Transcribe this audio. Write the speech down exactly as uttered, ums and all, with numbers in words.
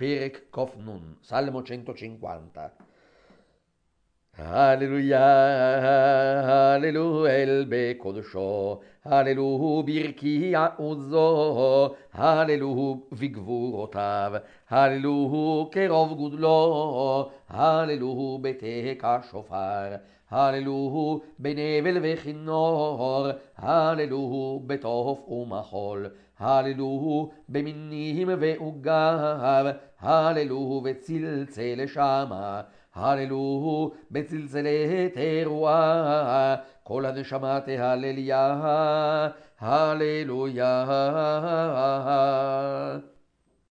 פרק ק"ן, Salmo centocinquanta. Alleluia, Alleluia בקודשו, הללוהו ברכי עוזו, הללוהו בגבורותיו, הללוהו קרוב גודלו, הללוהו בתקע שופר, הללוהו בנבל וכינור, הללוהו בתוף ומחול, הללוהו במינים ועוגב, הללוהו בצלצל שמה, הללוהו בצלצלי תרועה, כל הנשמה תהלליה, הללויה.